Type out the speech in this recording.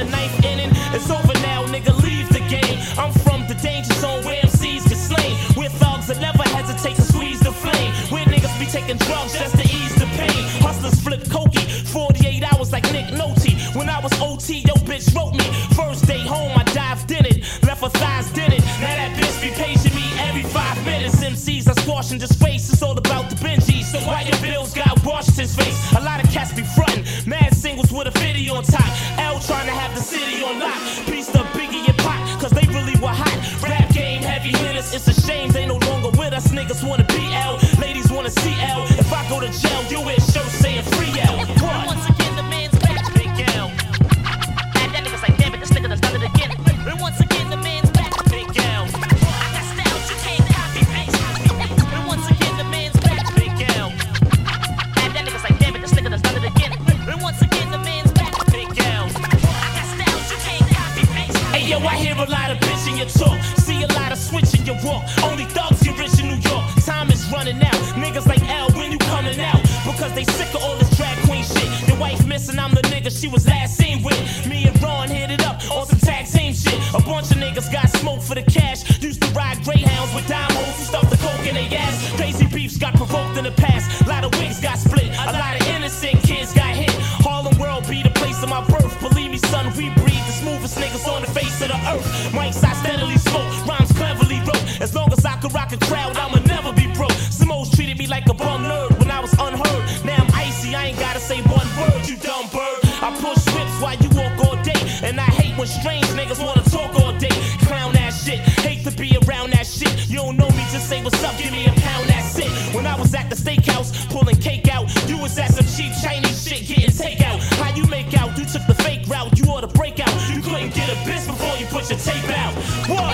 ninth inning. It's over now, nigga, leave the game. I'm from the danger zone where MCs get slain. We're thugs that never hesitate to squeeze the flame. Where niggas be taking drugs just to ease the pain. Hustlers flip cokie, 48 hours like Nick Nolte. When I was OT, yo bitch wrote me. First day home, I dived in it. Left her thighs in it. Now that bitch be paging me every 5 minutes. MCs are squashing disgrace. It's all about the Benjis. So why your bills got Washington's face? A lot of cats be frontin'. Mad singles with a video on top. L trying to have the city on lock. Peace to Biggie and Pac, cause they really were hot. Rap game heavy hitters. It's a shame they no longer with us. Niggas wanna be L. Ladies wanna see L. If I go to jail, you wear shirts saying free L. What? Once again, the man's back. Big L. And that nigga's like, damn it, this nigga done done it again. And once again, the man's back. Big L. I got styles you can't copy paste. And once again, the man's back. Big L. And that nigga's like, damn it, this nigga done done it again. And once again, the man's back. Big L. I got styles you can't copy paste. Hey yo, I hear a lot of bitch in your talk. See a lot of switch in your walk. Only thugs get rich in New York. Time is running out. Niggas like L, when you coming out? Because they sick of all this drag queen shit. Your wife missing, I'm the nigga she was last seen with. Me and Ron hit it up on some tag team shit. A bunch of niggas got smoke for the cash. Used to ride Greyhounds with dime hoes who stuffed the coke in their ass. Crazy beefs got provoked in the past. A lot of wigs got split. A lot of innocent kids got hit. Harlem World be the place of my birth. Believe me, son, we breed the smoothest niggas on the face of the earth. Mics I steadily smoke, rhymes cleverly wrote. As long as I could rock a crowd, I'ma never be broke. Some hoes treated me like a bum nerd when I was unheard. Now I'm icy, I ain't gotta say one word, you dumb bird. I push whips while you walk all day. And I hate when strange niggas wanna talk all day. Clown ass shit, hate to be around that shit. You don't know me, just say what's up, give me a pound, that's it. When I was at the steakhouse, pulling cake out, you was at some cheap Chinese shit getting takeout. How you make out? You took the fake route, you oughta break out. You couldn't get a bitch before you put your tape out. What?